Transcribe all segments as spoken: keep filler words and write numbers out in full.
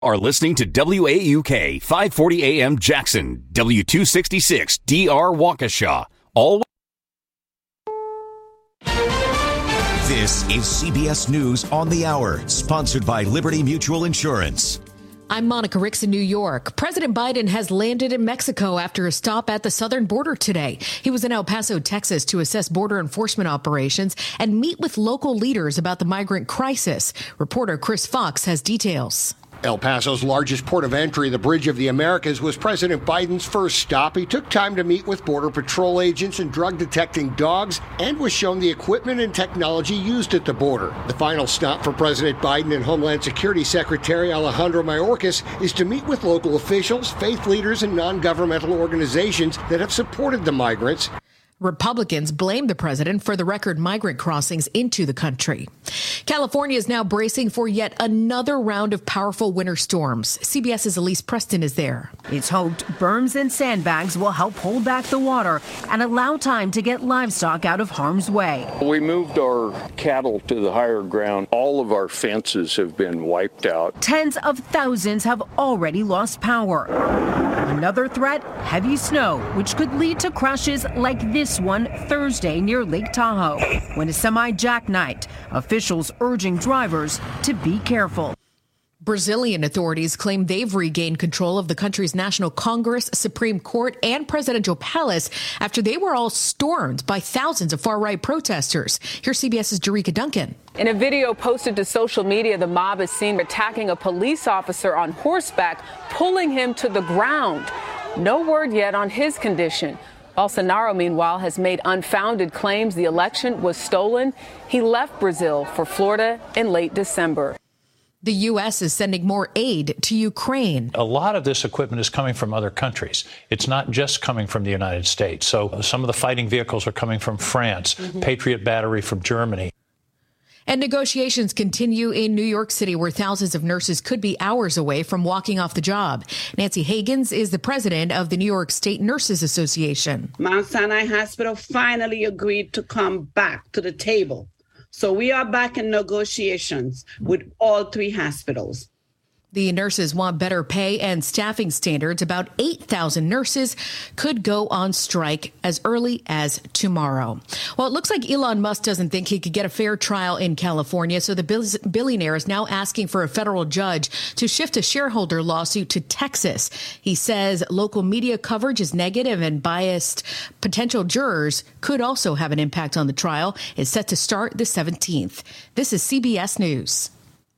Are listening to W A U K five forty A M Jackson, W two sixty-six D R Waukesha. All. This is C B S News on the Hour, sponsored by Liberty Mutual Insurance. I'm Monica Ricks in New York. President Biden has landed in Mexico after a stop at the southern border today. He was in El Paso, Texas, to assess border enforcement operations and meet with local leaders about the migrant crisis. Reporter Chris Fox has details. El Paso's largest port of entry, the Bridge of the Americas, was President Biden's first stop. He took time to meet with Border Patrol agents and drug-detecting dogs and was shown the equipment and technology used at the border. The final stop for President Biden and Homeland Security Secretary Alejandro Mayorkas is to meet with local officials, faith leaders, and non-governmental organizations that have supported the migrants. Republicans blame the president for the record migrant crossings into the country. California is now bracing for yet another round of powerful winter storms. CBS's Elise Preston is there. It's hoped berms and sandbags will help hold back the water and allow time to get livestock out of harm's way. We moved our cattle to the higher ground. All of our fences have been wiped out. Tens of thousands have already lost power. Another threat, heavy snow, which could lead to crashes like this one Thursday near Lake Tahoe, when a semi-jackknifed, officials urging drivers to be careful. Brazilian authorities claim they've regained control of the country's National Congress, Supreme Court, and presidential palace after they were all stormed by thousands of far-right protesters. Here's CBS's Jerika Duncan. In a video posted to social media, the mob is seen attacking a police officer on horseback, pulling him to the ground. No word yet on his condition. Bolsonaro, meanwhile, has made unfounded claims the election was stolen. He left Brazil for Florida in late December. The U S is sending more aid to Ukraine. A lot of this equipment is coming from other countries. It's not just coming from the United States. So some of the fighting vehicles are coming from France, mm-hmm. Patriot battery from Germany. And negotiations continue in New York City, where thousands of nurses could be hours away from walking off the job. Nancy Hagans is the president of the New York State Nurses Association. Mount Sinai Hospital finally agreed to come back to the table. So we are back in negotiations with all three hospitals. The nurses want better pay and staffing standards. About eight thousand nurses could go on strike as early as tomorrow. Well, it looks like Elon Musk doesn't think he could get a fair trial in California, so the billionaire is now asking for a federal judge to shift a shareholder lawsuit to Texas. He says local media coverage is negative and biased. Potential jurors could also have an impact on the trial. It's set to start the seventeenth. This is C B S News.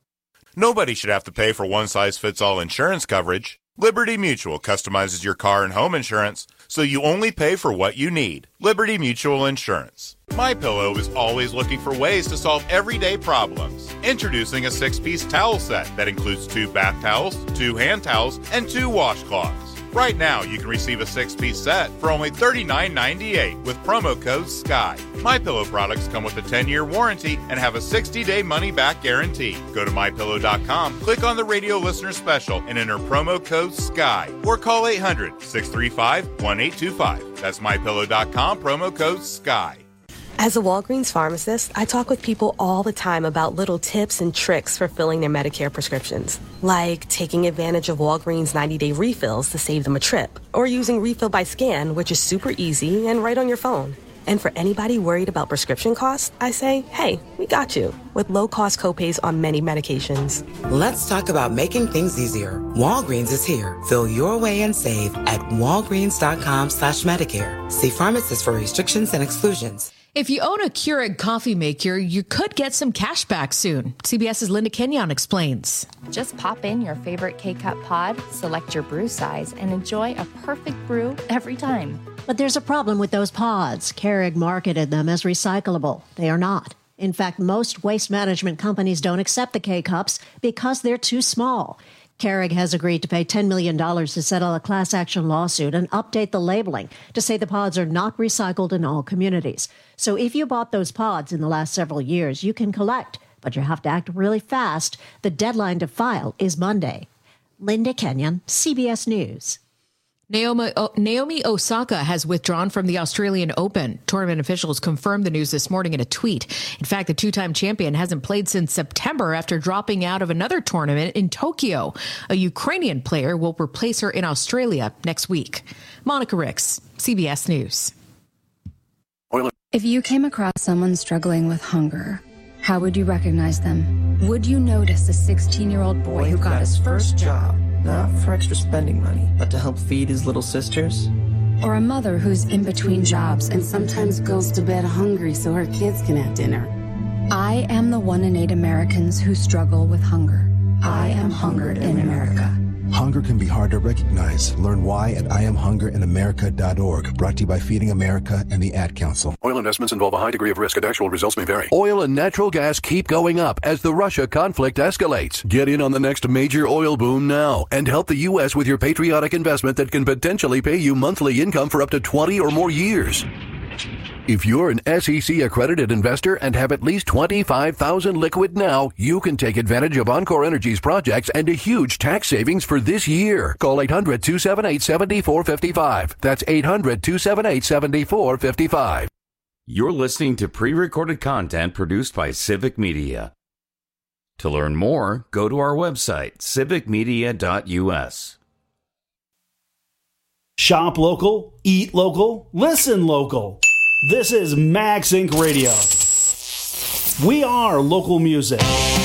Nobody should have to pay for one-size-fits-all insurance coverage. Liberty Mutual customizes your car and home insurance, so you only pay for what you need. Liberty Mutual Insurance. MyPillow is always looking for ways to solve everyday problems. Introducing a six-piece towel set that includes two bath towels, two hand towels, and two washcloths. Right now, you can receive a six-piece set for only thirty-nine ninety-eight with promo code SKY. MyPillow products come with a ten-year warranty and have a sixty-day money-back guarantee. Go to my pillow dot com, click on the radio listener special, and enter promo code SKY. Or call eight hundred, six three five, one eight two five. That's my pillow dot com, promo code SKY. As a Walgreens pharmacist, I talk with people all the time about little tips and tricks for filling their Medicare prescriptions, like taking advantage of Walgreens ninety-day refills to save them a trip, or using Refill by Scan, which is super easy and right on your phone. And for anybody worried about prescription costs, I say, hey, we got you, with low-cost copays on many medications. Let's talk about making things easier. Walgreens is here. Fill your way and save at walgreens.com slash Medicare. See pharmacists for restrictions and exclusions. If you own a Keurig coffee maker, you could get some cash back soon. CBS's Linda Kenyon explains. Just pop in your favorite K-Cup pod, select your brew size, and enjoy a perfect brew every time. But there's a problem with those pods. Keurig marketed them as recyclable. They are not. In fact, most waste management companies don't accept the K-Cups because they're too small. Keurig has agreed to pay ten million dollars to settle a class action lawsuit and update the labeling to say the pods are not recycled in all communities. So if you bought those pods in the last several years, you can collect, but you have to act really fast. The deadline to file is Monday. Linda Kenyon, C B S News. Naomi, o- Naomi Osaka has withdrawn from the Australian Open. Tournament officials confirmed the news this morning in a tweet. In fact, the two-time champion hasn't played since September after dropping out of another tournament in Tokyo. A Ukrainian player will replace her in Australia next week. Monica Ricks, C B S News. If you came across someone struggling with hunger, how would you recognize them? Would you notice a sixteen-year-old boy who got his first job? Not for extra spending money, but to help feed his little sisters? Or a mother who's in between jobs and sometimes goes to bed hungry so her kids can have dinner? I am the one in eight Americans who struggle with hunger. I am hungered in America. Hunger can be hard to recognize. Learn why at I am hunger in america dot org. Brought to you by Feeding America and the Ad Council. Oil investments involve a high degree of risk and actual results may vary. Oil and natural gas keep going up as the Russia conflict escalates. Get in on the next major oil boom now and help the U S with your patriotic investment that can potentially pay you monthly income for up to twenty or more years. If you're an S E C accredited investor and have at least twenty-five thousand liquid now, you can take advantage of Encore Energy's projects and a huge tax savings for this year. Call eight hundred, two seven eight, seven four five five. That's eight hundred, two seven eight, seven four five five. You're listening to pre-recorded content produced by Civic Media. To learn more, go to our website, civic media dot u s. Shop local, eat local, listen local. This is Max Incorporated. Radio. We are local music.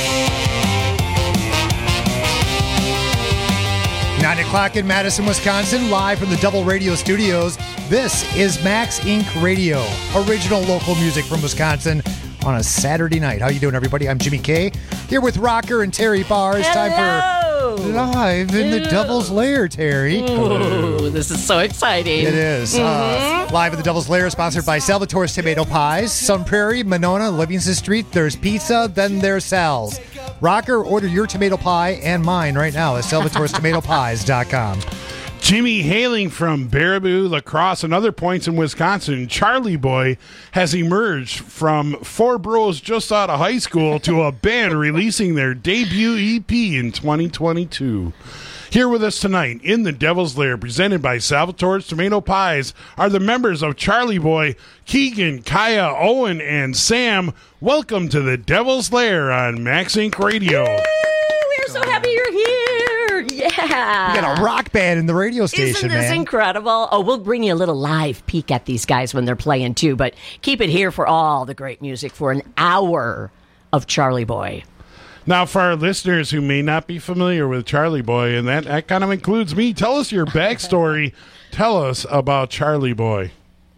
Nine o'clock in Madison, Wisconsin, live from the Double Radio Studios. This is Max Incorporated. Radio, original local music from Wisconsin on a Saturday night. How you doing, everybody? I'm Jimmy K. Here with Rocker and Terry Barr. It's time for Live in the Devil's Lair, Terry. Ooh, this is so exciting. It is. Mm-hmm. Uh, live in the Devil's Lair, sponsored by Salvatore's Tomato Pies, Sun Prairie, Monona, Livingston Street. There's pizza, then there's Sal's. Rocker, order your tomato pie and mine right now at salvatores tomato pies dot com. Jimmy, hailing from Baraboo, La Crosse, and other points in Wisconsin, Charlie Boy has emerged from four bros just out of high school to a band releasing their debut E P in twenty twenty-two. Here with us tonight in the Devil's Lair, presented by Salvatore's Tomato Pies, are the members of Charlie Boy, Keegan, Kaya, Owen, and Sam. Welcome to the Devil's Lair on Max Incorporated. Radio. Woo, we're so happy you're here. Yeah. We got a rock band in the radio station, Isn't this man. incredible? Oh, we'll bring you a little live peek at these guys when they're playing, too. But keep it here for all the great music for an hour of Charlie Boy. Now, for our listeners who may not be familiar with Charlie Boy, and that, that kind of includes me, tell us your backstory. Tell us about Charlie Boy.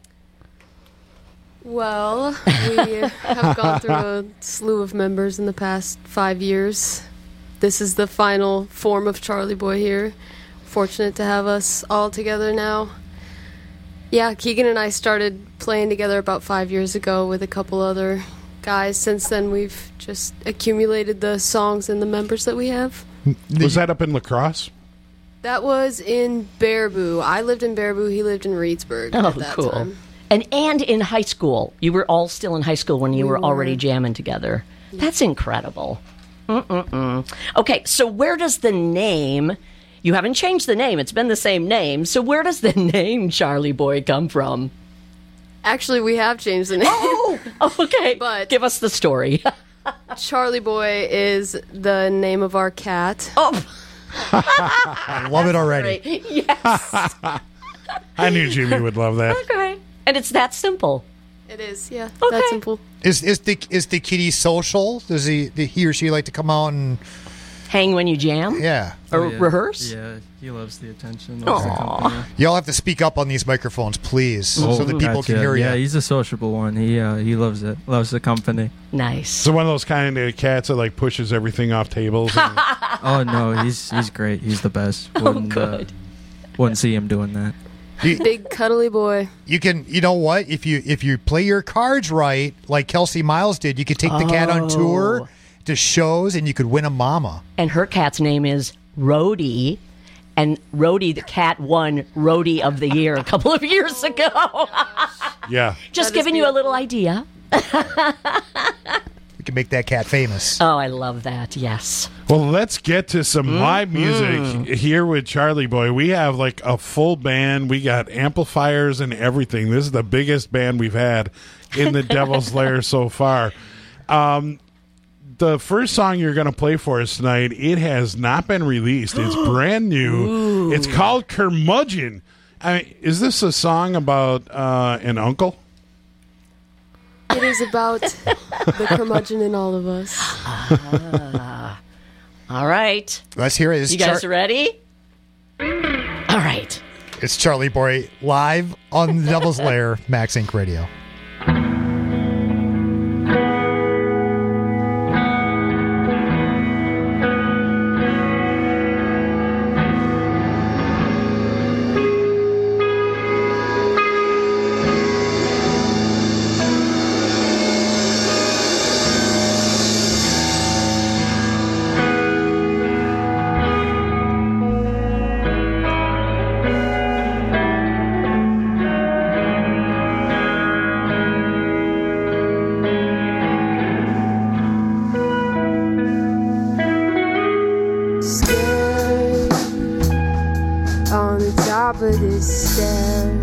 Well, we have gone through a slew of members in the past five years. This is the final form of Charlie Boy here. Fortunate to have us all together now. Yeah, Keegan and I started playing together about five years ago with a couple other guys. Since then, we've just accumulated the songs and the members that we have. Was that up in La Crosse? That was in Baraboo. I lived in Baraboo. He lived in Reedsburg Oh, at that cool. time. And and in high school. You were all still in high school when you We were, were. already jamming together. That's incredible. Mm-mm-mm. Okay, so where does the name... You haven't changed the name. It's been the same name. So where does the name Charlie Boy come from? Actually, we have changed the name. Oh, okay. But give us the story. Charlie Boy is the name of our cat. Oh, I love it already. great. Yes. I knew Jimmy would love that. Okay. And it's that simple. It is, yeah. Okay. That's simple. Is is the is the kitty social? Does he the, he or she like to come out and hang when you jam? Yeah, or Oh, yeah. rehearse? Yeah, he loves the attention. Loves the company. Y'all have to speak up on these microphones, please, Oh, so that people gotcha. can hear you. Yeah, he's a sociable one. He uh, he loves it. Loves the company. Nice. So one of those kind of cats that like pushes everything off tables. And Oh no, he's he's great. He's the best. Wouldn't, Oh, good. Uh, wouldn't see him doing that. Big cuddly boy. You can, you know what? If you if you play your cards right, like Kelsey Miles did, you could take the cat on tour to shows, and you could win a mama. And her cat's name is Rhodey. And Rhodey, the cat, won Rhodey of the Year a couple of years ago. yeah. Just giving you a little idea. We can make that cat famous. Oh, I love that. Yes. Well, let's get to some Mm-hmm. live music here with Charlie Boy. We have like a full band. We got amplifiers and everything. This is the biggest band we've had in the Devil's Lair so far. Um, the first song you're going to play for us tonight, it has not been released. It's brand new. Ooh. It's called Curmudgeon. I mean, is this a song about uh, an uncle? It is about the curmudgeon in all of us. Ah. All right. Let's hear it. It's You guys Char- ready? All right. It's Charlie Boy live on the Devil's Lair, Max Inc Radio. Scared on the top of this stair,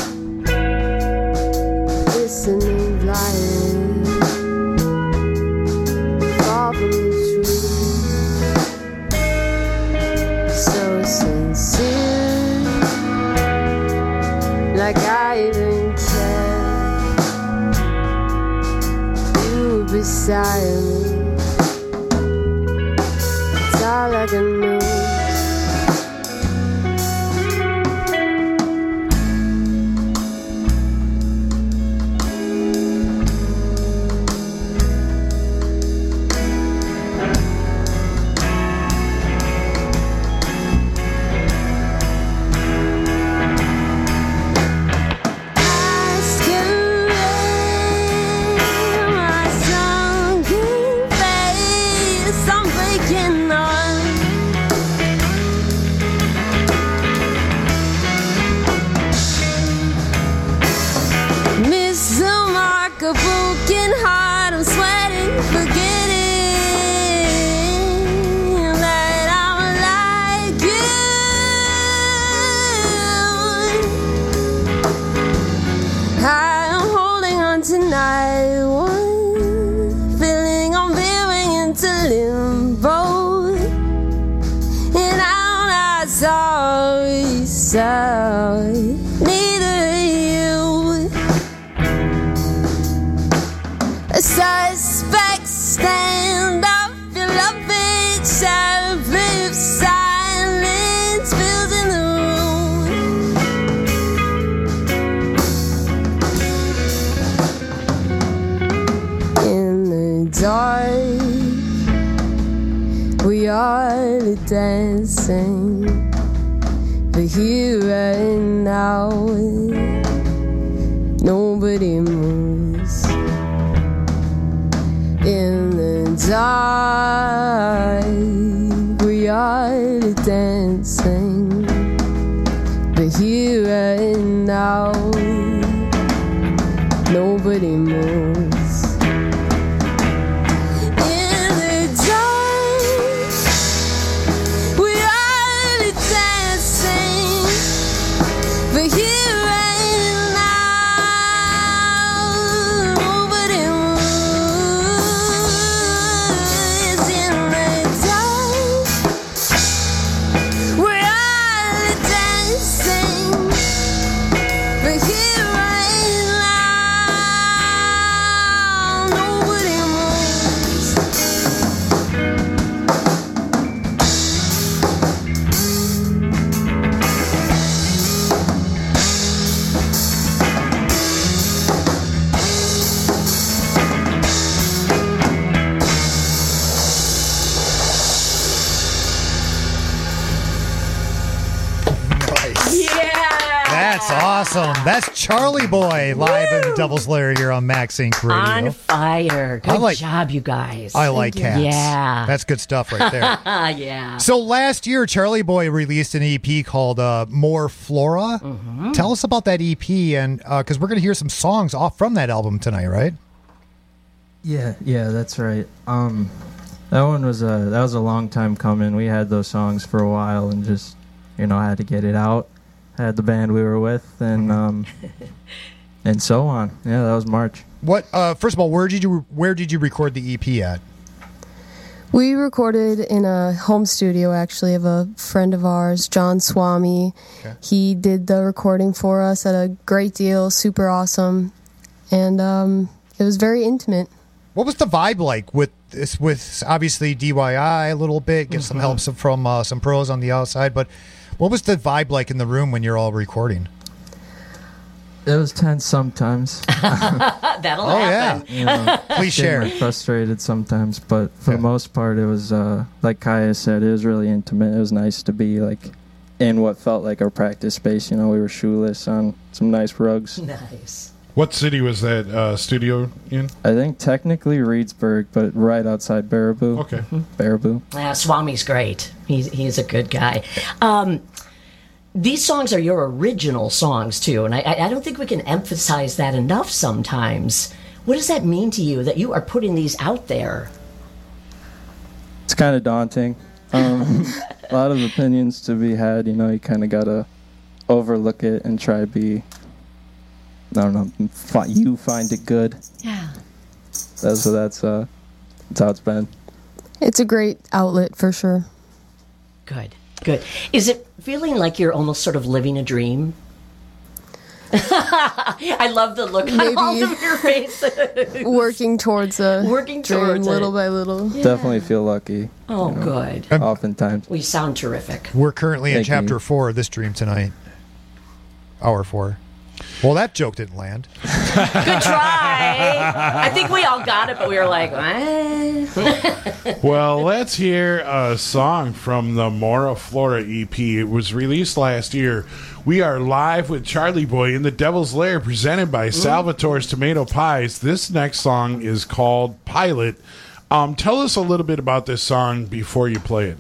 listening blind, far from the truth, so sincere, like I even care. You were beside me. All I can know. Sorry, neither you. A suspect stand up, your love it shall live. Silence fills in the room. In the dark, we are dancing. But here right now, nobody moves. In the dark, we are dancing. But here right now, nobody moves. That's awesome. That's Charlie Boy live Woo! in the Devil's Lair here on Max Inc Radio. On fire. Good like, job, you guys. I like cats. Yeah. That's good stuff right there. Yeah. So last year, Charlie Boy released an E P called uh, More Flora. Mm-hmm. Tell us about that E P, and because uh, we're going to hear some songs off from that album tonight, right? Yeah, yeah, that's right. Um, that one was a that was a long time coming. We had those songs for a while, and just you know had to get it out. Had the band we were with, and um, and so on. Yeah, that was March. What? Uh, first of all, where did you where did you record the E P at? We recorded in a home studio, actually, of a friend of ours, John Swami. Okay. He did the recording for us at a great deal, super awesome, and um, it was very intimate. What was the vibe like with this? With obviously D I Y a little bit, get mm-hmm. some help from uh, some pros on the outside, but what was the vibe like in the room when you're all recording? It was tense sometimes. That'll oh, happen. Yeah. You know, Please share. Frustrated sometimes, but for yeah. the most part, it was uh, like Kaya said. It was really intimate. It was nice to be like in what felt like our practice space. You know, we were shoeless on some nice rugs. Nice. What city was that uh, studio in? I think technically Reedsburg, but right outside Baraboo. Okay. Mm-hmm. Baraboo. Yeah, Swami's great. He's he's a good guy. Um, These songs are your original songs, too, and I, I don't think we can emphasize that enough sometimes. What does that mean to you, that you are putting these out there? It's kind of daunting. Um, a lot of opinions to be had, you know, you kind of got to overlook it and try to be, I don't know, fi- you find it good. Yeah. That's, so that's, uh, that's how it's been. It's a great outlet, for sure. Good. Good. Is it feeling like you're almost sort of living a dream? I love the look on all of your faces. Working towards a Working dream, towards little it. by little. Yeah. Definitely feel lucky. Oh, you know, good. Oftentimes. We sound terrific. We're currently Thank in chapter you. four of this dream tonight. Hour four. Well, that joke didn't land. Good try. I think we all got it, but we were like, what? Well, let's hear a song from the Mora Flora E P. It was released last year. We are live with Charlie Boy in the Devil's Lair, presented by Salvatore's Tomato Pies. This next song is called Pilot. Um, tell us a little bit about this song before you play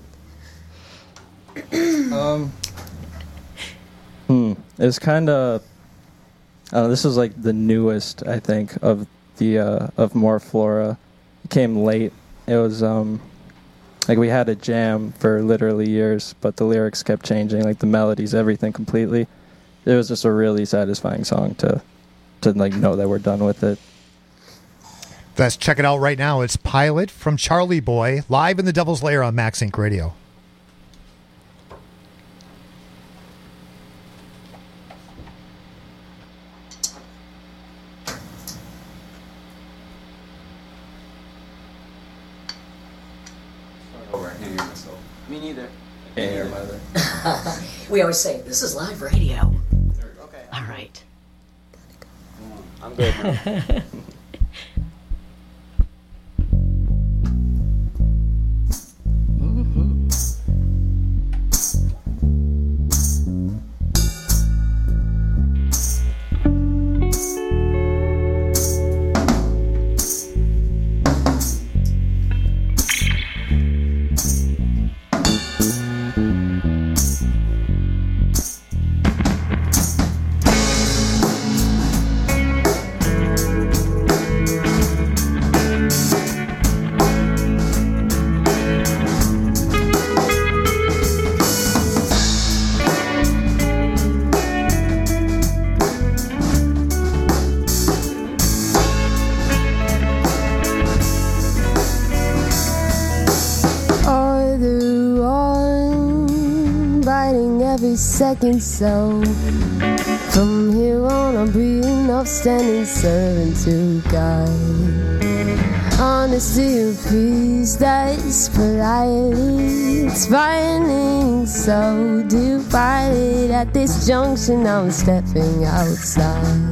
it. um, hmm. It's kind of... Uh, this is like the newest, I think, of the uh, of More Flora. It came late. It was um, like we had a jam for literally years, but the lyrics kept changing, like the melodies, everything completely. It was just a really satisfying song to to like know that we're done with it. Let's check it out right now. It's Pilot from Charlie Boy, live in the Devil's Lair on Max Inc Radio. Me neither. I can't hear either. We always say, this is live radio. Okay. All right. I'm good now. Second, so from here on I'll be an upstanding servant to God. Honesty of peace, that's politely. It's finding so divided at this junction. I'm stepping outside.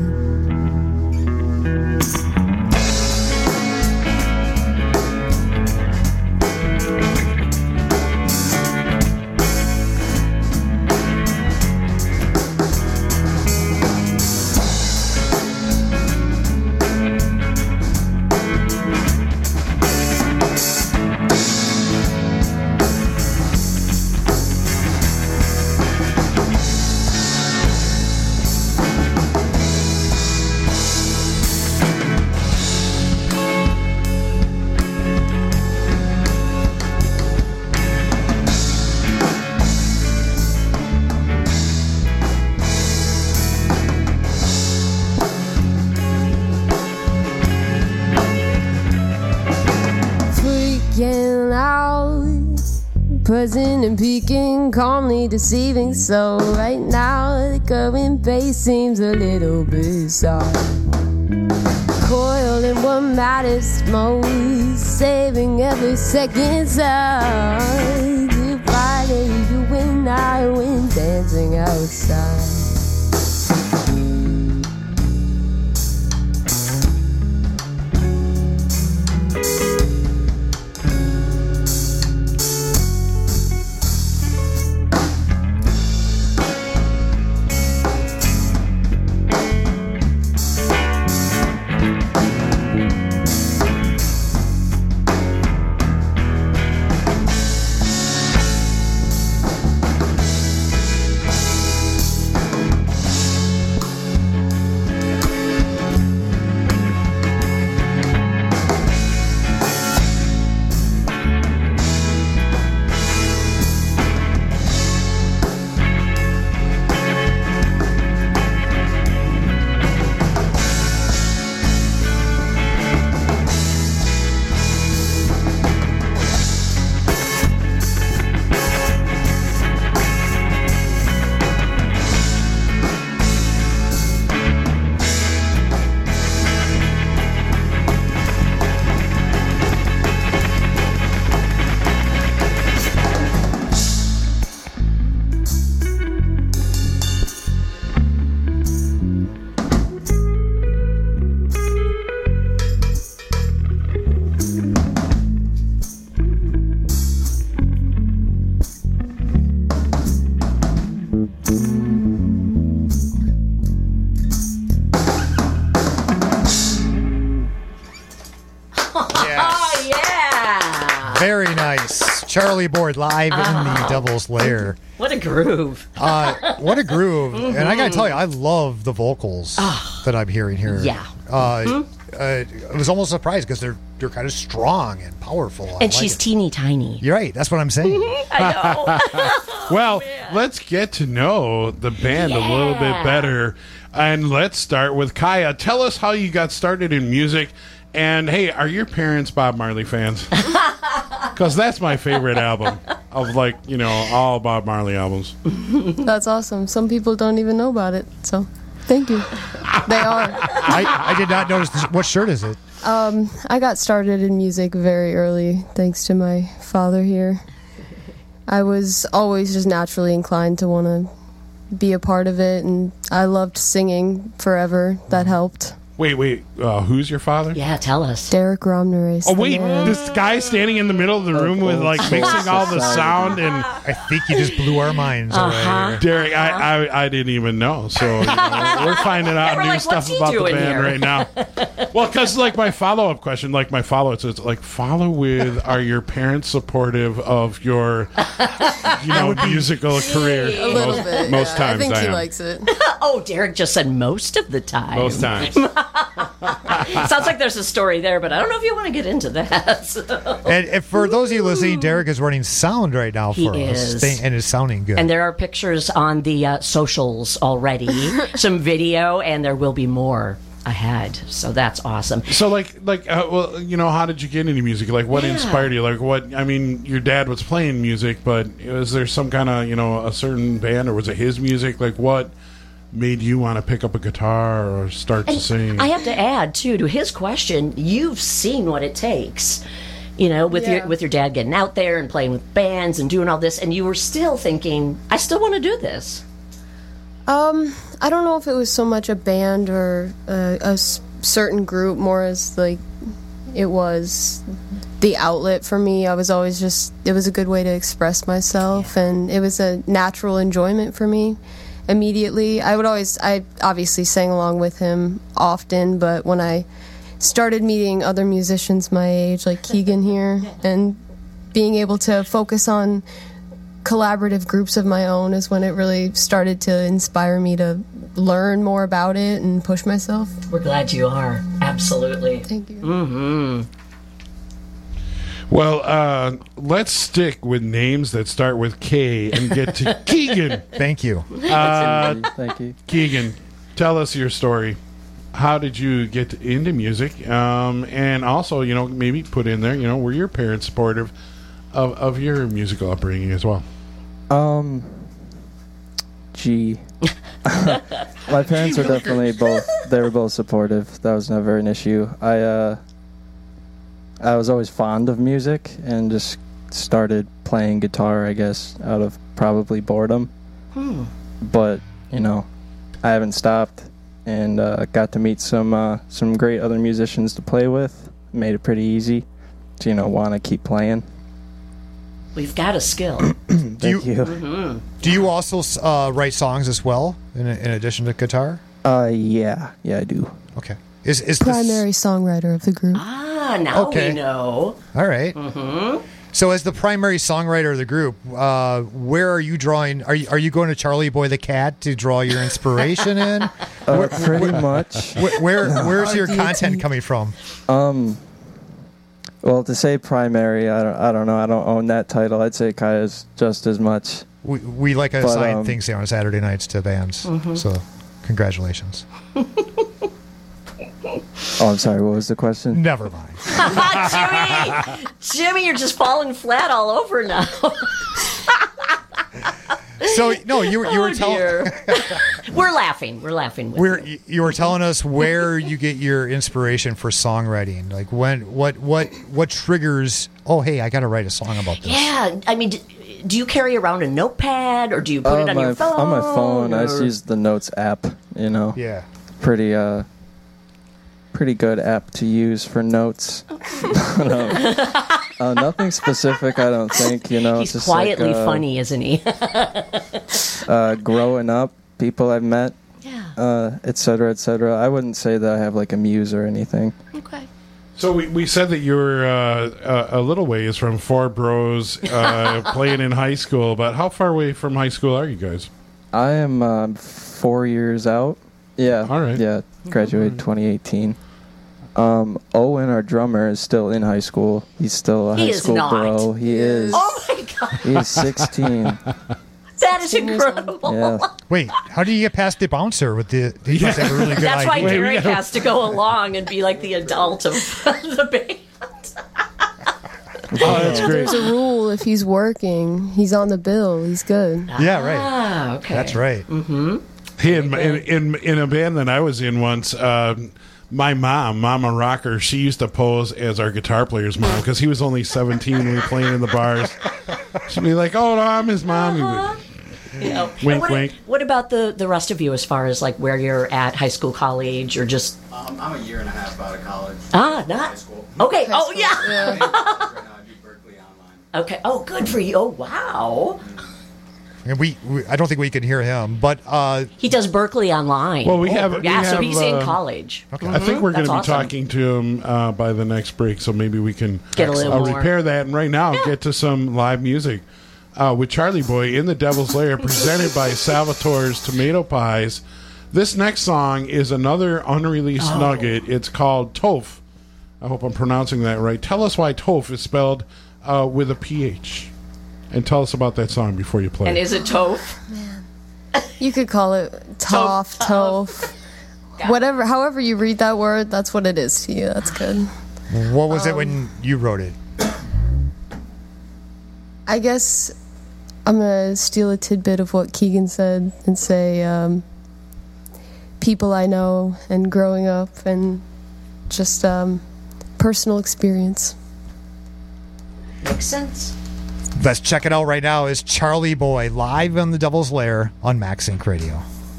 present and peaking, calmly deceiving. So right now the current bass seems a little bizarre. Coiled in what matters most, saving every second side. Friday, you and I went dancing outside. Very nice. Charlie Boyd live oh. in the Devil's Lair. What a groove. uh, what a groove. Mm-hmm. And I got to tell you, I love the vocals oh. that I'm hearing here. Yeah. Uh, mm-hmm. uh, I was almost surprised because they're they're kind of strong and powerful. I and like she's it. teeny tiny. You're right. That's what I'm saying. I know. Well, oh, let's get to know the band yeah. a little bit better. And let's start with Kaya. Tell us how you got started in music. And, hey, are your parents Bob Marley fans? Because that's my favorite album of, like, you know, all Bob Marley albums. That's awesome. Some people don't even know about it, so thank you. They are. I, I did not notice. This. What shirt is it? Um, I got started in music very early, thanks to my father here. I was always just naturally inclined to want to be a part of it, and I loved singing forever. That helped. Wait, wait. Uh, who's your father? Yeah, tell us. Derek Romner. Oh, wait. This guy standing in the middle of the room with, like, mixing all the sound. And I think you just blew our minds uh-huh. away. Derek, I, I I didn't even know. So, you know, we're finding out new like, stuff about the band here? right now. Well, because, like, my follow-up question, like, my follow-up, so it's like, follow with, are your parents supportive of your, you know, musical career? A little most, bit. Most yeah. times I think I he am. likes it. Oh, Derek just said most of the time. Most times. Sounds like there's a story there, but I don't know if you want to get into that. So. And, and for those of you listening, Derek is running sound right now for he us, is. and is sounding good. And there are pictures on the uh, socials already, some video, and there will be more ahead. So that's awesome. So, like, like, uh, well, you know, how did you get into music? Like, what yeah. inspired you? Like, what? I mean, your dad was playing music, but was there some kind of, you know, a certain band, or was it his music? Like, what made you want to pick up a guitar or start and to sing? I have to add too to his question. You've seen what it takes, you know, with yeah. your with your dad getting out there and playing with bands and doing all this, and you were still thinking, I still want to do this. Um, I don't know if it was so much a band or a, a certain group, more as like it was the outlet for me. I was always just it was a good way to express myself, yeah. and it was a natural enjoyment for me. Immediately, I would always, I obviously sang along with him often, but when I started meeting other musicians my age, like Keegan here, and being able to focus on collaborative groups of my own is when it really started to inspire me to learn more about it and push myself. We're glad you are. Absolutely. Thank you. Mm-hmm. Well, uh, let's stick with names that start with K and get to Keegan. Thank you. Uh, Thank you. Keegan, tell us your story. How did you get into music? Um, and also, you know, maybe put in there, you know, were your parents supportive of, of your musical upbringing as well? Um, gee. My parents were definitely both, they were both supportive. That was never an issue. I, uh, I was always fond of music and just started playing guitar, I guess, out of probably boredom. Hmm. But, you know, I haven't stopped and uh, got to meet some uh, some great other musicians to play with. Made it pretty easy to, you know, want to keep playing. We've got a skill. Thank Do you, you. Mm-hmm. Do you also uh, write songs as well, in, in addition to guitar? Uh, yeah. Yeah, I do. Okay. Is is Primary songwriter of the group. Ah, now Okay. we know. All right. Mm-hmm. So, as the primary songwriter of the group, uh, where are you drawing? Are you, are you going to Charlie Boy the Cat to draw your inspiration in? Uh, Where- pretty where- much. Where, where where's your content coming from? Um, well, to say primary, I don't, I don't know. I don't own that title. I'd say Kaya's just as much. We, we like to But, assign um, things on Saturday nights to bands. Mhm. So, congratulations. Oh, I'm sorry. What was the question? Never mind. Jimmy! Jimmy, you're just falling flat all over now. So, no, you were you were Oh, telling dear. We're laughing. We're laughing. With we're you. you were telling us where you get your inspiration for songwriting. Like when what what what triggers? Oh, hey, I got to write a song about this. Yeah, I mean, d- do you carry around a notepad or do you put Uh, it on my, your phone? On my phone, I just or- use the Notes app. You know. Yeah. Pretty uh. Pretty good app to use for notes. No. uh, nothing specific, I don't think. You know, He's it's just quietly like, uh, funny, isn't he? uh, growing up, people I've met, Yeah. uh, et cetera, et cetera. I wouldn't say that I have like a muse or anything. Okay. So we, we said that you were uh, a, a little ways from Four Bros uh, playing in high school, but how far away from high school are you guys? I am uh, four years out. Yeah. All right. Yeah. Graduated twenty eighteen. Um, Owen, our drummer, is still in high school. He's still a He high is school not. bro. He is. Oh my god, He's sixteen. that is incredible. Yeah. Wait, how do you get past the bouncer with the? He must have a really good That's why idea. Derek has to go along and be like the adult of the band. Oh, that's great. There's a rule: if he's working, he's on the bill. He's good. Yeah, right. Ah, okay. That's right. Mm-hmm. In, in in in a band that I was in once, uh, my mom, Mama Rocker, she used to pose as our guitar player's mom because he was only seventeen when we were playing in the bars. She'd be like, "Oh no, I'm his mom." Uh-huh. You know. Wink, what, wink. What about the, the rest of you as far as like where you're at, high school, college, or just... Um, I'm a year and a half out of college. Ah, not... High school. Okay, High oh school, yeah. yeah. Right now I do Berkeley online. Okay, oh good for you. Oh wow. And we, we, I don't think we can hear him, but uh, He does Berkeley online. Well, we have. yeah, we so have, he's in uh, college. Okay. I think we're going That's to be awesome. talking to him uh, by the next break, so maybe we can Get a little uh, more. repair that. And right now, get to some live music uh, with Charlie Boy in the Devil's Lair, presented by Salvatore's Tomato Pies. This next song is another unreleased Oh. nugget. It's called Toph. I hope I'm pronouncing that right. Tell us why Toph is spelled uh, with a P H. And tell us about that song before you play And it. is it Toph? You could call it toff, toph, whatever. However you read that word, that's what it is to you. That's good. what was it when you wrote it? I guess I'm gonna steal a tidbit of what Keegan said and say um, people I know and growing up and just um, personal experience. Makes sense. Let's check it out right now. Is Charlie Boy live on the Devil's Lair on Max Inc Radio.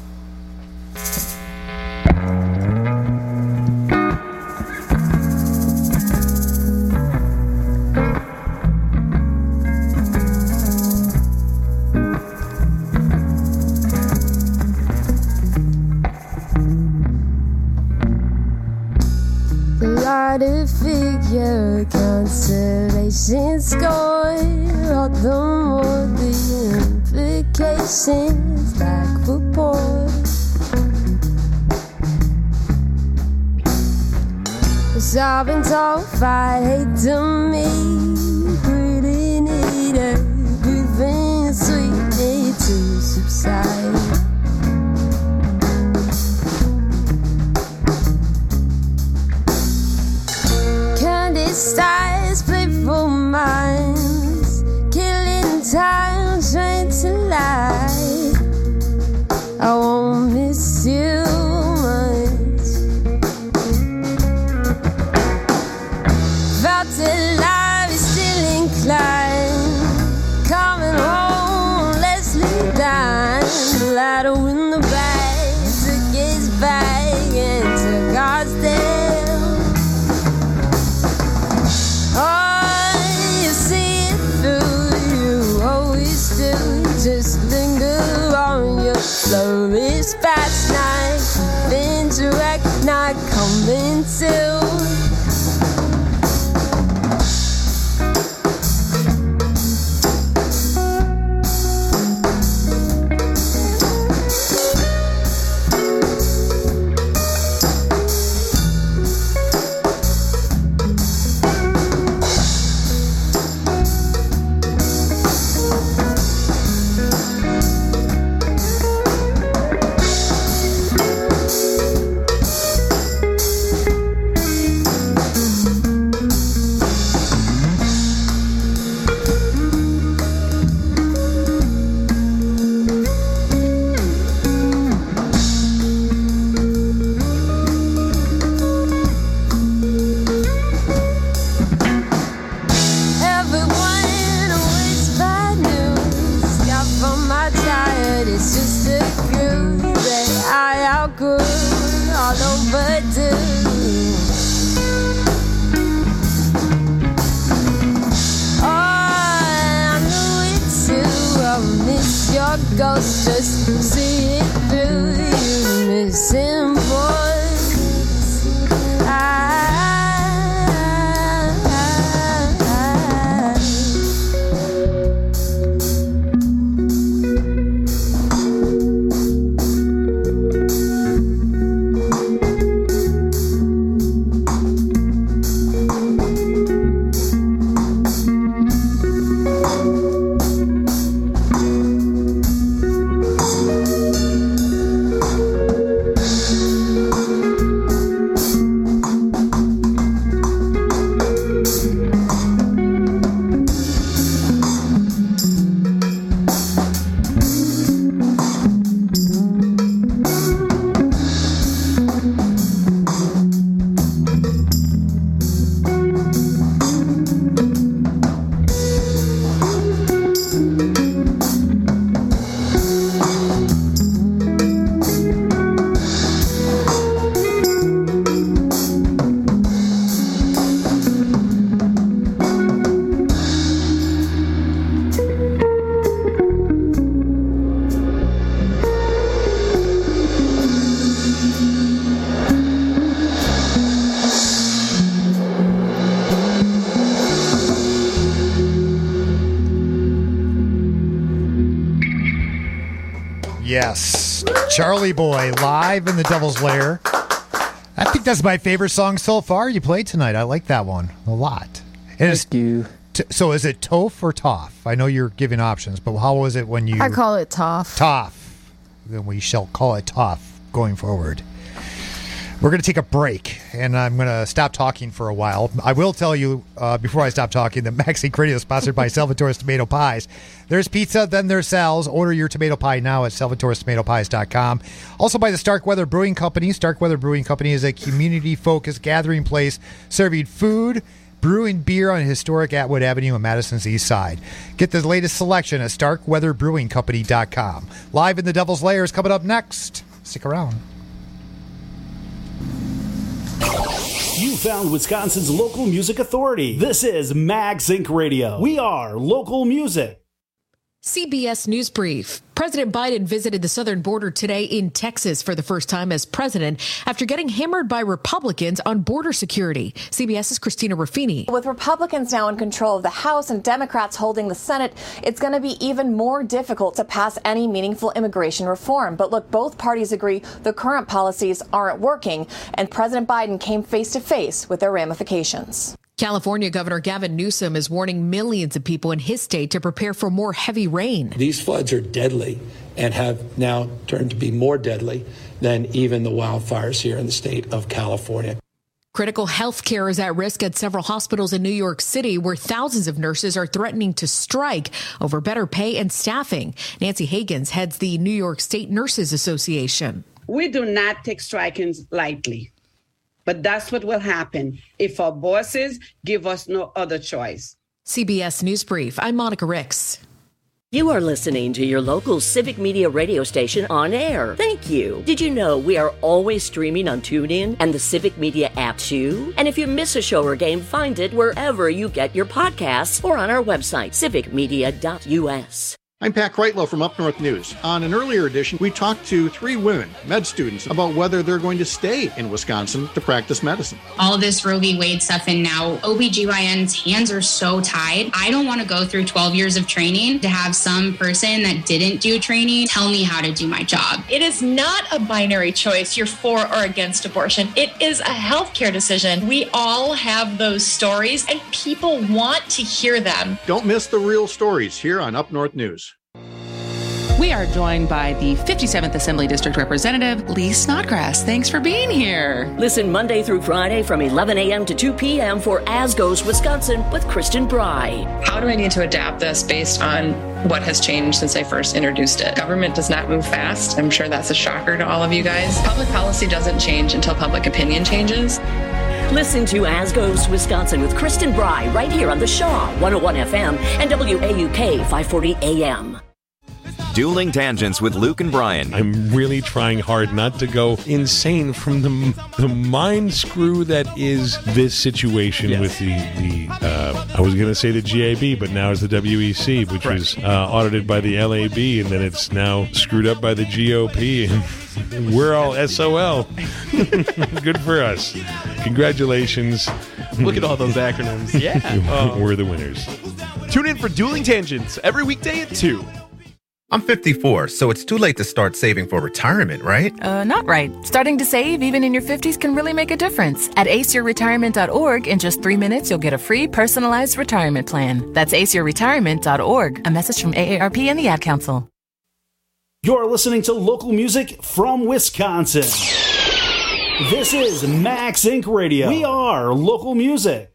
Lighted figure, constellation score, all the more the implications, back report. I've been told I hate to me, pretty need everything sweet need to subside. Candy styles, playful minds, the ladder in the back, took his bag and took our step. Oh, you see it through, you always do. Just linger on your flow. It's fast night, interact, not coming to. Ghost, just see it through you, missing voice. I, I, I, Yes, Charlie Boy live in the Devil's Lair. I think that's my favorite song so far you played tonight. I like that one a lot. And Thank you. T- so is it Toph or Toff? I know you're giving options, but how was it when you... I call it Toff. Toff. Then we shall call it Toff going forward. We're going to take a break, and I'm going to stop talking for a while. I will tell you, uh, before I stop talking, that Max Inc Radio is sponsored by Salvatore's Tomato Pies. There's pizza, then there's Sal's. Order your tomato pie now at salvatores tomato pies dot com. Also by the Starkweather Brewing Company. Starkweather Brewing Company is a community-focused gathering place serving food, brewing beer on historic Atwood Avenue on Madison's east side. Get the latest selection at starkweather brewing company dot com. Live in the Devil's Lair is coming up next. Stick around. You found Wisconsin's local music authority. This is Max Inc Radio. We are local music. C B S News Brief. President Biden visited the southern border today in Texas for the first time as president after getting hammered by Republicans on border security. CBS's Christina Ruffini. With Republicans now in control of the House and Democrats holding the Senate, it's going to be even more difficult to pass any meaningful immigration reform. But look, both parties agree the current policies aren't working, and President Biden came face to face with their ramifications. California Governor Gavin Newsom is warning millions of people in his state to prepare for more heavy rain. These floods are deadly and have now turned to be more deadly than even the wildfires here in the state of California. Critical health care is at risk at several hospitals in New York City, where thousands of nurses are threatening to strike over better pay and staffing. Nancy Hagans heads the New York State Nurses Association. We do not take strikings lightly. But that's what will happen if our bosses give us no other choice. C B S News Brief. I'm Monica Ricks. You are listening to your local Civic Media radio station on air. Thank you. Did you know we are always streaming on TuneIn and the Civic Media app too? And if you miss a show or game, find it wherever you get your podcasts or on our website, civic media dot u s. I'm Pat Kreitlow from Up North News. On an earlier edition, we talked to three women, med students, about whether they're going to stay in Wisconsin to practice medicine. All this Roe v. Wade stuff, and now O B G Y N's hands are so tied. I don't want to go through twelve years of training to have some person that didn't do training tell me how to do my job. It is not a binary choice, you're for or against abortion. It is a healthcare decision. We all have those stories, and people want to hear them. Don't miss the real stories here on Up North News. We are joined by the fifty-seventh Assembly District Representative, Lee Snodgrass. Thanks for being here. Listen Monday through Friday from eleven a.m. to two p.m. for As Goes Wisconsin with Kristen Bry. How do I need to adapt this based on what has changed since I first introduced it? Government does not move fast. I'm sure that's a shocker to all of you guys. Public policy doesn't change until public opinion changes. Listen to As Goes Wisconsin with Kristen Bry right here on the Shaw one oh one F M and W A U K five forty A M. Dueling Tangents with Luke and Brian. I'm really trying hard not to go insane from the the mind screw that is this situation yes. with the, the uh, I was going to say the G A B, but now it's the W E C, which right. was uh, audited by the L A B, and then it's now screwed up by the G O P, and we're all S O L. Good for us. Congratulations. Look at all those acronyms. Yeah. uh, we're the winners. Tune in for Dueling Tangents every weekday at two. I'm fifty-four, so it's too late to start saving for retirement, right? Uh, not right. Starting to save, even in your fifties, can really make a difference. At ace your retirement dot org, in just three minutes, you'll get a free personalized retirement plan. That's ace your retirement dot org. A message from A A R P and the Ad Council. You're listening to local music from Wisconsin. This is Max Inc Radio. We are local music.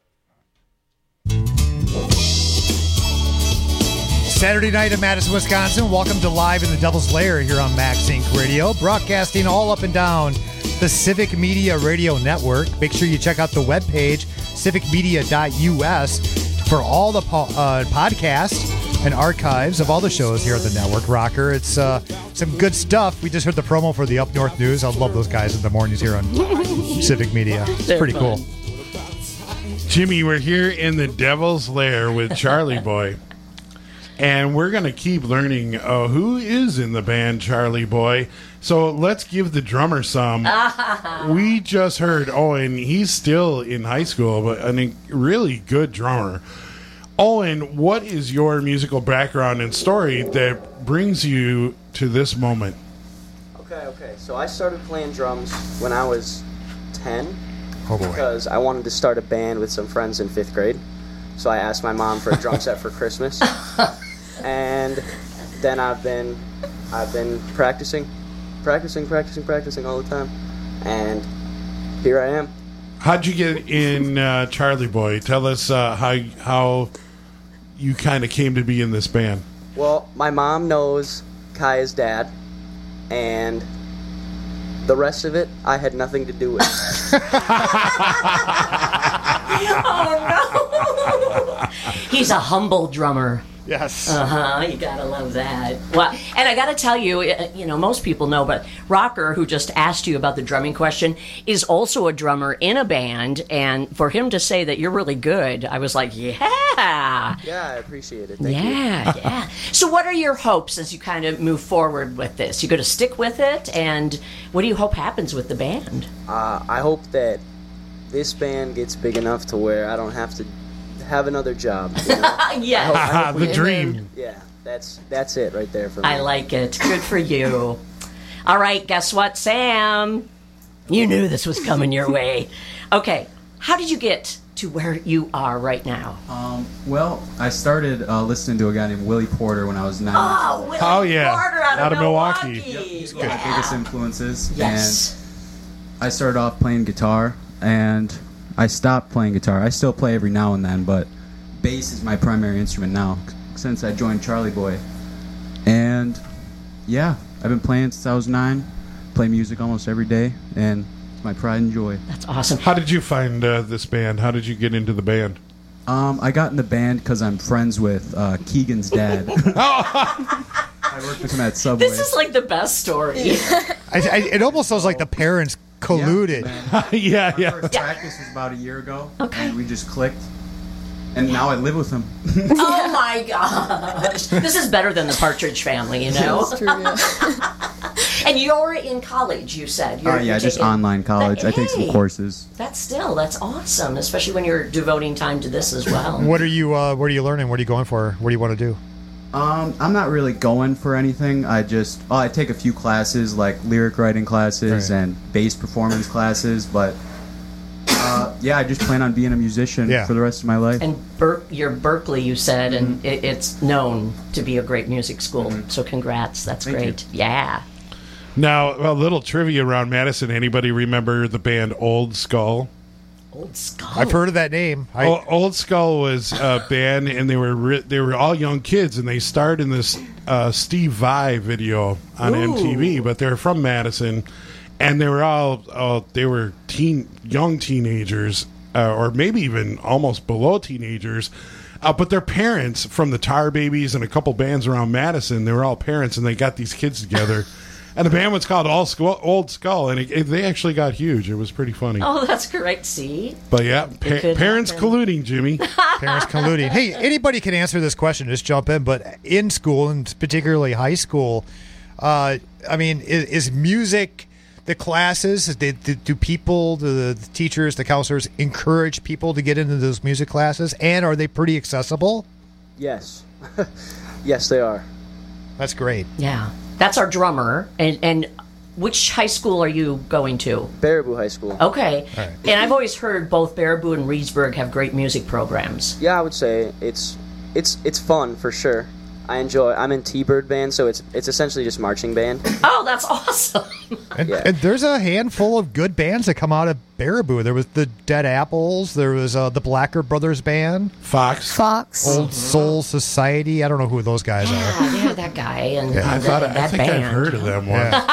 Saturday night in Madison, Wisconsin. Welcome to Live in the Devil's Lair here on Max Inc Radio, broadcasting all up and down the Civic Media Radio Network. Make sure you check out the webpage, civic media dot u s, for all the po- uh, podcasts and archives of all the shows here at the network. Rocker, it's uh, some good stuff. We just heard the promo for the Up North News. I love those guys in the mornings here on Civic Media. It's They're pretty fun. cool. Jimmy, we're here in the Devil's Lair with Charlie Boy. And we're going to keep learning uh, who is in the band Charlie Boy. So let's give the drummer some. We just heard, Owen, he's still in high school, but a really good drummer. Owen, what is your musical background and story that brings you to this moment? Okay, okay. So I started playing drums when I was ten. Oh boy. Because I wanted to start a band with some friends in fifth grade. So I asked my mom for a drum set for Christmas. And then I've been I've been practicing, practicing, practicing, practicing all the time. And here I am. How'd you get in uh, Charlie Boy? Tell us uh, how how you kind of came to be in this band. Well, my mom knows Kaya's dad, and the rest of it I had nothing to do with. Oh, no. He's a humble drummer. Yes. Uh-huh. You gotta love that. Well, and I gotta tell you, you know, most people know, but Rocker, who just asked you about the drumming question, is also a drummer in a band, and for him to say that you're really good, I was like, yeah. Yeah, I appreciate it. Thank yeah, you. yeah. So what are your hopes as you kind of move forward with this? You going to stick with it, and what do you hope happens with the band? Uh, I hope that this band gets big enough to where I don't have to have another job. You know? Yeah. I hope, I hope the we, dream. Yeah, that's that's it right there for me. I like it. Good for you. All right, guess what, Sam? You knew this was coming your way. Okay, how did you get to where you are right now? Um, well, I started uh, listening to a guy named Willie Porter when I was nine. Oh, Willie Oh, yeah. Porter out, Out of of Milwaukee. Milwaukee. Yep, he's Yeah. one of the biggest influences. Yes. And I started off playing guitar, and I stopped playing guitar. I still play every now and then, but bass is my primary instrument now since I joined Charlie Boy. And yeah, I've been playing since I was nine. Play music almost every day, and it's my pride and joy. That's awesome. How did you find uh, this band? How did you get into the band? Um, I got in the band because I'm friends with uh, Keegan's dad. I worked with him at Subway. This is like the best story. I, I, it almost sounds like the parents colluded. yeah, yeah. Our first practice was about a year ago. Okay. And we just clicked. And now I live with him. Oh my gosh. This is better than the Partridge Family, you know? That's true, yeah. And you're in college, you said. You're, Oh, yeah, you're just taking- online college. I take some Hey. courses. That's still, that's awesome, especially when you're devoting time to this as well. What are you? Uh, what are you learning? What are you going for? What do you want to do? Um, I'm not really going for anything. I just, oh, I take a few classes, like lyric writing classes Right. and bass performance classes, but uh, yeah, I just plan on being a musician Yeah. for the rest of my life. And Ber- you're Berkeley, you said, and it, it's known to be a great music school. So congrats, that's Thank great. Yeah. Now, a little trivia around Madison. Anybody remember the band Old Skull? Old Skull. I've heard of that name. I, O- Old Skull was a band, and they were ri- they were all young kids, and they starred in this uh, Steve Vai video on M T V. But they're from Madison, and they were all uh, they were teen young teenagers, uh, or maybe even almost below teenagers. Uh, but their parents from the Tar Babies and a couple bands around Madison, they were all parents, and they got these kids together. And the band was called Old Skull, Old Skull and it, it, they actually got huge. It was pretty funny. Oh, that's correct. See? But yeah, It pa- could parents happen. colluding, Jimmy. Parents colluding. Hey, anybody can answer this question. Just jump in. But in school, and particularly high school, uh, I mean, is, is music the classes? Do, do, do people, the, the teachers, the counselors encourage people to get into those music classes? And are they pretty accessible? Yes. Yes, they are. That's great. Yeah. That's our drummer. And, and which high school are you going to? Baraboo High School. Okay. All right. And I've always heard both Baraboo and Reedsburg have great music programs. Yeah, I would say it's it's it's fun for sure. I enjoy. I'm in T-Bird band, so it's it's essentially just marching band. Oh, that's awesome. And, Yeah. and there's a handful of good bands that come out of Baraboo. There was the Dead Apples. There was uh, the Blacker Brothers Band. Fox. Fox. Old Soul Society. I don't know who those guys are. Yeah, yeah, that guy and, Yeah. and I thought that, I that think band. I've heard of them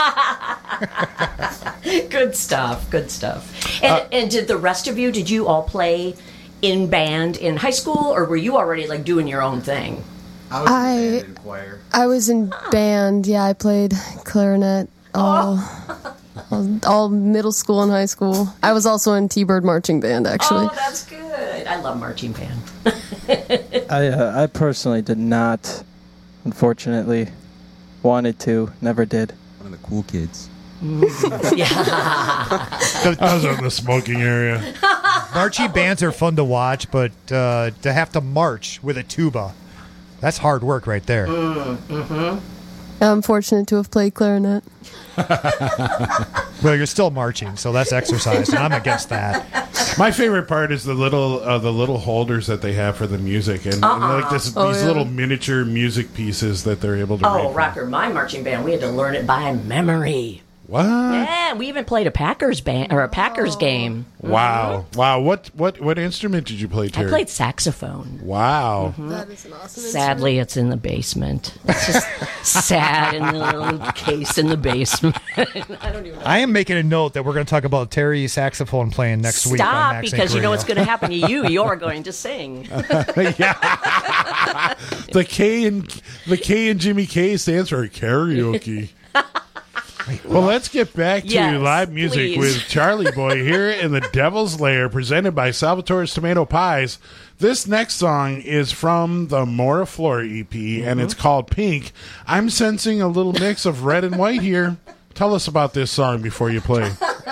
once. Good stuff. Good stuff. And, Uh, and did the rest of you, did you all play in band in high school, or were you already like doing your own thing? I I was in band. Yeah, I played clarinet all, all all middle school and high school. I was also in T-Bird marching band, actually. Oh, that's good. I love marching band. I uh, I personally did not, unfortunately, wanted to, never did. One of the cool kids. Yeah. I was in the smoking area. Marching bands are fun to watch, but uh, to have to march with a tuba, that's hard work right there. Mm-hmm. I'm fortunate to have played clarinet. Well, you're still marching, so that's exercise, and I'm against that. My favorite part is the little uh, the little holders that they have for the music, and, and Uh-uh. like this, Oh, these yeah. little miniature music pieces that they're able to Oh, make. Rocker, my marching band, we had to learn it by memory. What? Yeah, we even played a Packers band or a Packers game. Wow, wow! What what what instrument did you play, I Terry? played saxophone. Wow. That is an awesome Sadly, it's in the basement. It's just sad in the little case in the basement. I don't even know. I am making a note that we're going to talk about Terry saxophone playing next week on Stop, Max because Inc. you know Radio. what's going to happen to you. You're going to sing. The K and the K and Jimmy K stands for karaoke. Well, let's get back to Yes, live music please. with Charlie Boy here in the Devil's Lair, presented by Salvatore's Tomato Pies. This next song is from the Mora Flora E P, and it's called Pink. I'm sensing a little mix of red and white here. Tell us about this song before you play.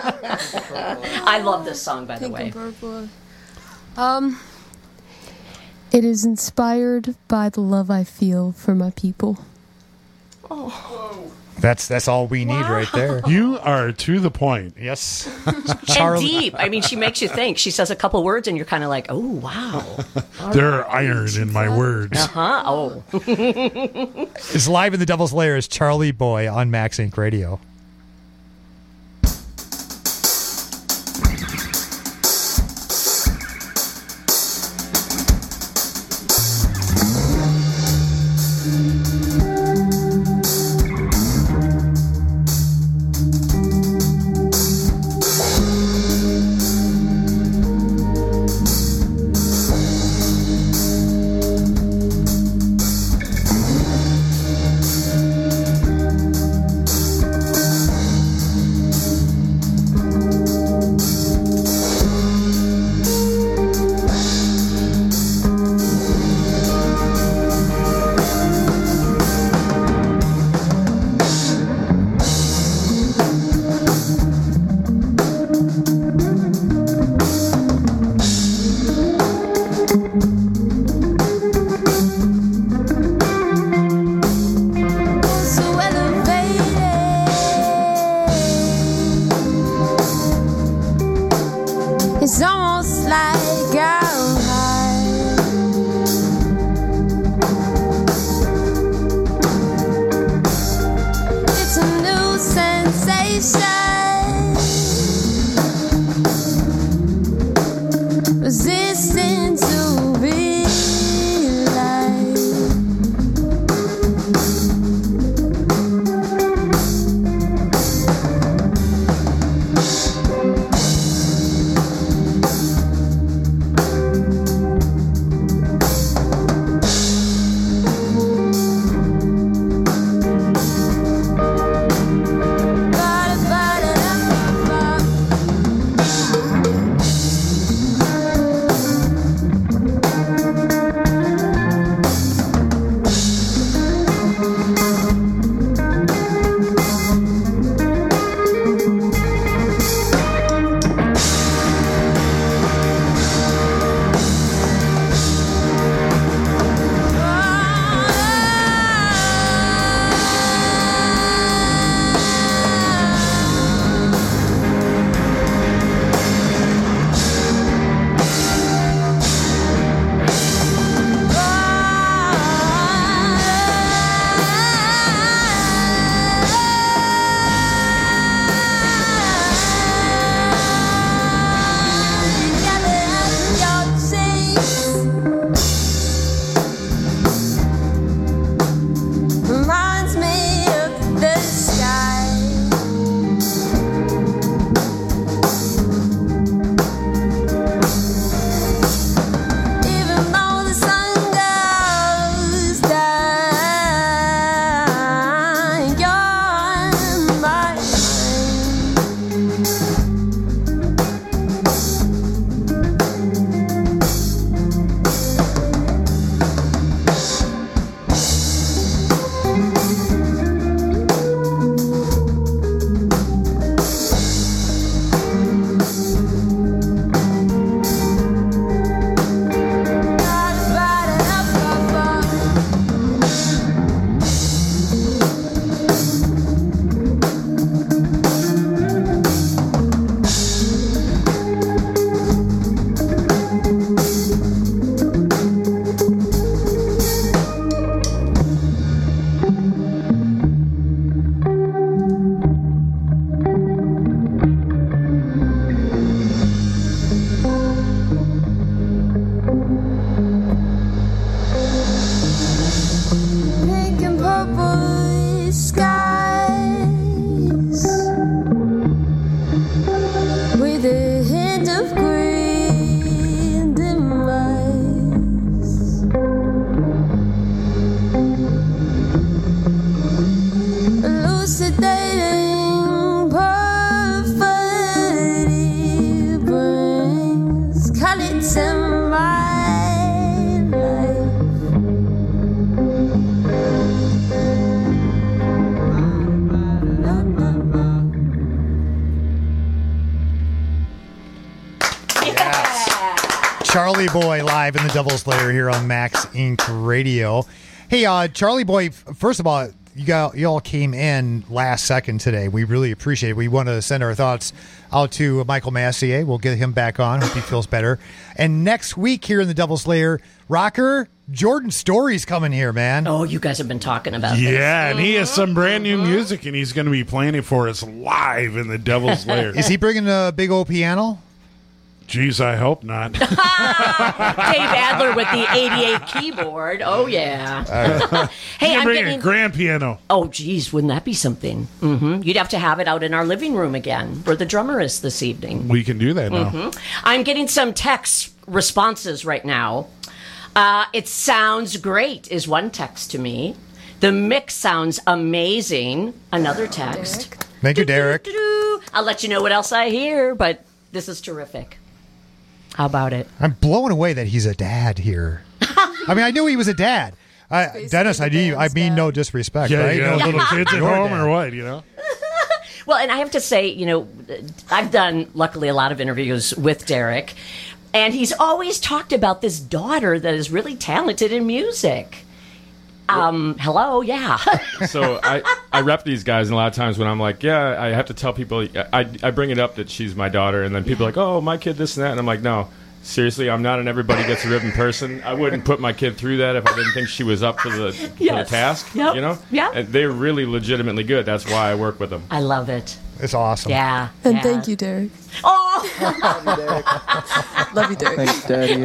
I love this song, by the Pink way. and purple. Um, it is inspired by the love I feel for my people. That's that's all we need right there. You are to the point. Yes. And deep. I mean, she makes you think. She says a couple words, and you're kind of like, oh, wow. There are iron in my words. Uh-huh. Oh. Is live in the Devil's Lair is Charlie Boy on Max Inc Radio. Resisting to be Charlie Boy live in the Double Slayer here on Max Incorporated. Radio. Hey, uh, Charlie Boy, first of all, you got you all came in last second today. We really appreciate it. We want to send our thoughts out to Michael Massier. We'll get him back on. Hope he feels better. And next week here in the Double Slayer, rocker Jordan Story's coming here, man. Oh, you guys have been talking about this. Yeah, and he has some brand new music, and he's going to be playing it for us live in the Double Slayer. Is he bringing a big old piano? Jeez, I hope not. Dave Adler with the eighty-eight keyboard. Oh, yeah. Right. Hey, I'm bring getting... a grand piano. Oh, geez, wouldn't that be something? Mm-hmm. You'd have to have it out in our living room again, where the drummer is this evening. We can do that now. Mm-hmm. I'm getting some text responses right now. Uh, it sounds great, is one text to me. The mix sounds amazing. Another text. Derek. Thank you, Derek. I'll let you know what else I hear, but this is terrific. How about it? I'm blown away that he's a dad here. I mean, I knew he was a dad. I, Dennis, I mean, I mean no disrespect. Yeah, right? you got no, little kids at home dad. or what, you know? Well, and I have to say, you know, I've done, luckily, a lot of interviews with Derek, and he's always talked about this daughter that is really talented in music. Um, hello, yeah. So I, I rep these guys, and a lot of times when I'm like, yeah, I have to tell people, I, I bring it up that she's my daughter, and then people are like, oh, my kid, this and that, and I'm like, no, seriously, I'm not an everybody gets a ribbon person. I wouldn't put my kid through that if I didn't think she was up for the, for Yes. the task. Yep. You know? Yeah. And they're really legitimately good. That's why I work with them. I love it. It's awesome. Yeah. And yeah. thank you, Derek. Oh. Love you, Derek. Thanks, Daddy.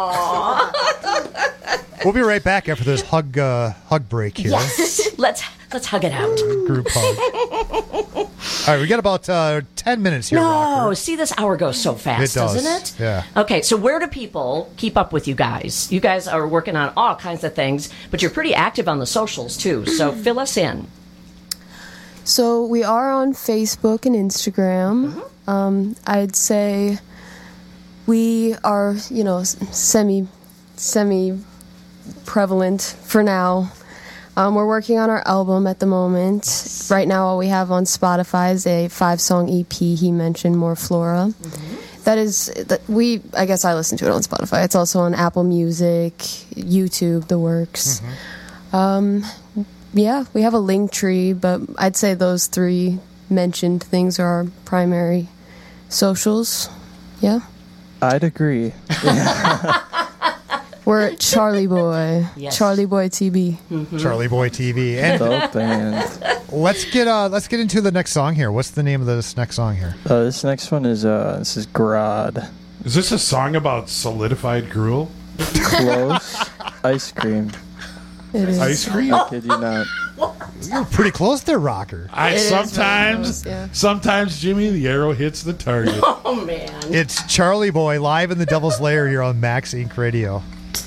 We'll be right back after this hug uh, hug break here. Yes. let's let's hug it out. Group hug. All right, we got about uh, ten minutes here. No, Rocker. see, this hour goes so fast, It does. doesn't it? Yeah. Okay, so where do people keep up with you guys? You guys are working on all kinds of things, but you're pretty active on the socials too. So fill us in. So we are on Facebook and Instagram. Mm-hmm. Um, I'd say we are, you know, semi, semi prevalent for now. Um, we're working on our album at the moment. Right now, all we have on Spotify is a five-song E P. He mentioned More Flora. Mm-hmm. That is, that we. I guess I listen to it on Spotify. It's also on Apple Music, YouTube, the works. Mm-hmm. Um, yeah, we have a link tree, but I'd say those three mentioned things are our primary socials. Yeah, I'd agree. we're at Charlie Boy, Yes. Charlie Boy T V. Mm-hmm. Charlie Boy T V. And Dope band. let's get uh, let's get into the next song here. What's the name of this next song here? Uh, this next one is uh, this is Grod. Is this a song about solidified gruel? Close. Ice cream. It is. Ice cream? I kid you not. You're pretty close there, Rocker. I It is sometimes, very close, yeah. sometimes Jimmy, the arrow hits the target. Oh man. It's Charlie Boy live in the Devil's Lair here on Max Inc Radio.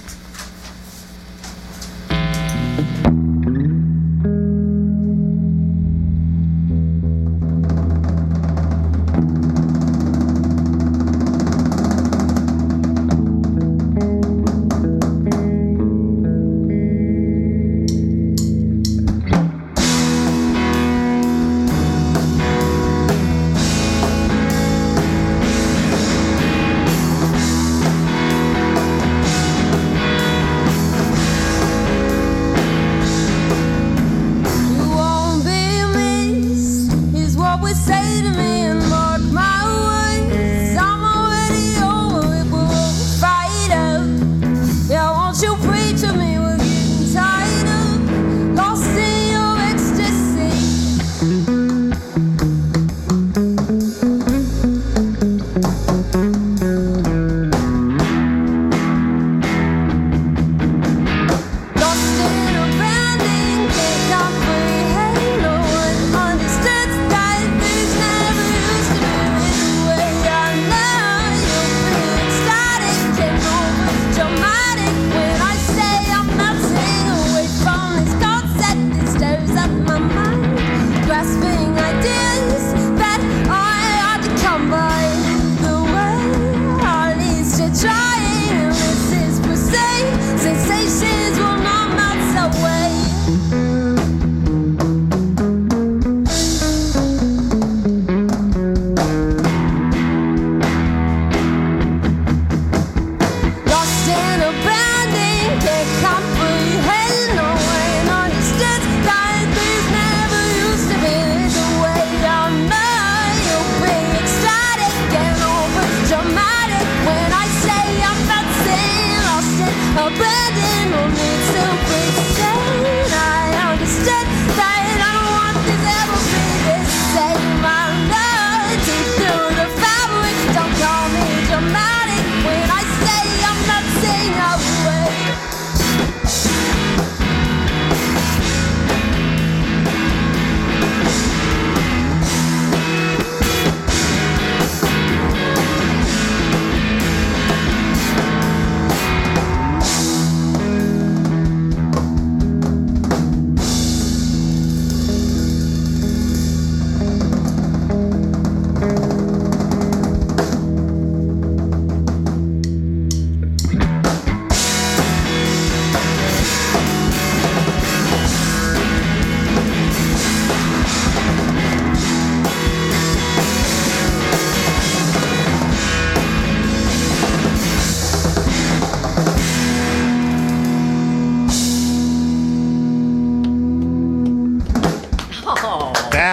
You won't be missed, is what we say to me, and mark my words. I'm already over it, but we'll fight up. Yeah, won't you pray to me? We're getting tied up, lost in your ecstasy. Lost in a branding, can't comprehend. No one understands that things never used to be the way I know. You feel ecstatic and overdramatic when I say I'm melting away from this concept that stirs up my mind, grasping ideas that I ought to come by. The way I need to try, and this is per se. Sensations will not melt away. Lost in a branding, can't comprehend. No one understands that things never used to be the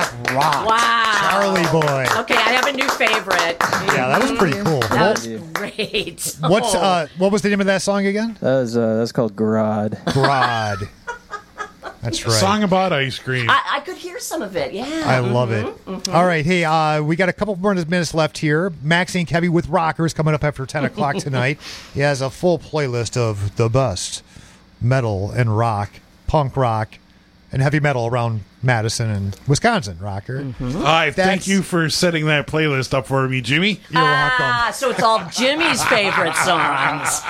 That rocked. Wow. Charlie Boy. Okay, I have a new favorite. Yeah, that was pretty cool. That Well, was great. What's Oh. uh what was the name of that song again? That was uh, that's called Grod. Grod. That's right. Song about ice cream. I, I could hear some of it. Yeah, I love it. Mhm, mhm. All right, hey, uh, we got a couple more minutes left here. Max Inc Heavy with Rockers coming up after ten o'clock tonight. He has a full playlist of the best metal and rock, punk rock, and heavy metal around Madison and Wisconsin, Rocker. I thank you for setting that playlist up for me, Jimmy. You're welcome. Ah, so it's all Jimmy's favorite songs.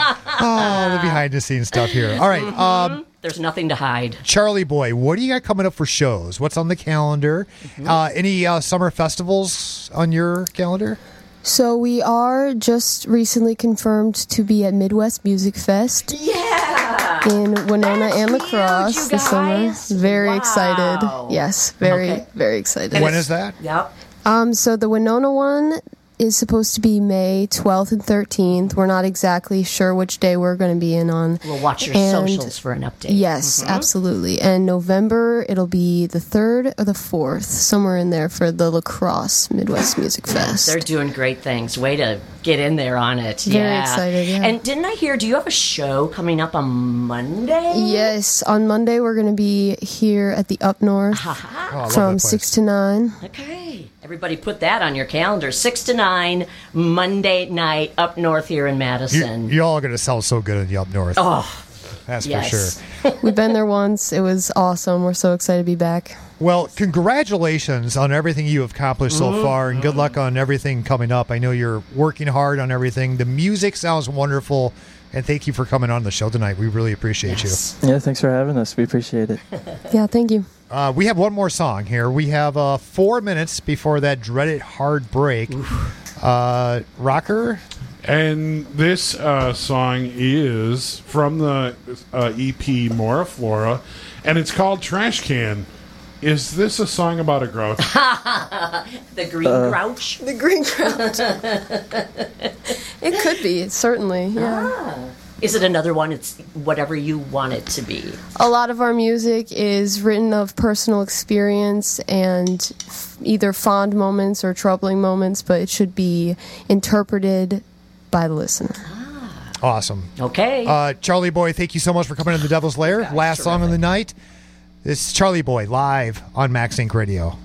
Oh, the behind the scenes stuff here. All right, um, There's nothing to hide. Charlie Boy, what do you got coming up for shows? What's on the calendar? Uh, any uh, summer festivals on your calendar? So we are just recently confirmed to be at Midwest Music Fest. Yeah! In Winona and La Crosse this summer. Very Wow. excited. Yes, very, Okay. very excited. When is that? Yep. Um, so the Winona one is supposed to be May twelfth and thirteenth. We're not exactly sure which day we're going to be in on. We'll watch your And- socials for an update. Yes, Mhm. absolutely. And November, it'll be the third or the fourth, somewhere in there for the La Crosse Midwest Music Fest. They're doing great things. Way to get in there on it. Very yeah. excited, yeah. And didn't I hear, do you have a show coming up on Monday? Yes, on Monday we're going to be here at the Up North Oh, I love from that place. six to nine. Okay. Everybody put that on your calendar. six to nine, Monday night, up north here in You, Madison. you all are going to sound so good in the up north. Oh, that's yes. for sure. We've been there once. It was awesome. We're so excited to be back. Well, congratulations on everything you have accomplished so Mhm. far, and good luck on everything coming up. I know you're working hard on everything. The music sounds wonderful, and thank you for coming on the show tonight. We really appreciate you. Yeah, thanks for having us. We appreciate it. Yeah, thank you. Uh, we have one more song here. We have uh, four minutes before that dreaded hard break. Uh, Rocker? And this uh, song is from the uh, E P Mora Flora, and it's called Trash Can. Is this a song about a grouch? The green Uh, grouch? The green grouch. It could be, certainly. Yeah. Ah. Is it another one? It's whatever you want it to be. A lot of our music is written of personal experience and f- either fond moments or troubling moments, but it should be interpreted by the listener. Awesome. Okay. Uh, Charlie Boy, thank you so much for coming in the Devil's Lair. Last song of the night. This is Charlie Boy live on Max Inc Radio.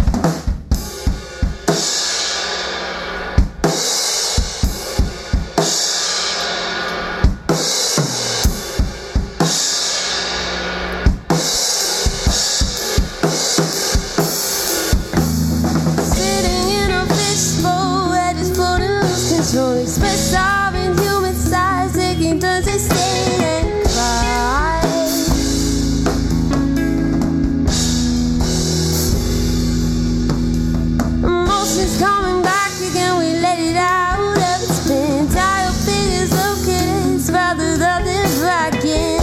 Sitting in a fishbowl, edges floating loose, control express our inhuman size, taking turns to stay and cry. Emotions coming back again, we let it out of its pain. Tired figures of kids, rather than this back in.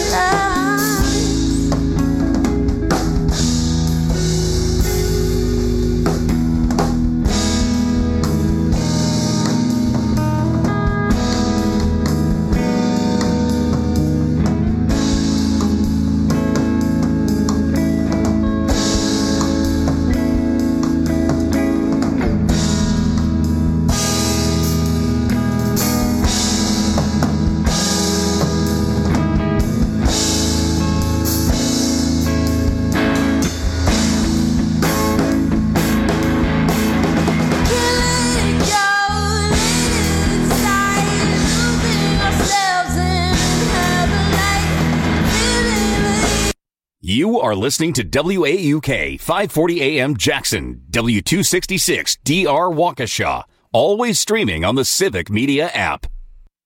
You are listening to W A U K five forty A M Jackson, W two sixty-six D R Waukesha, always streaming on the Civic Media app.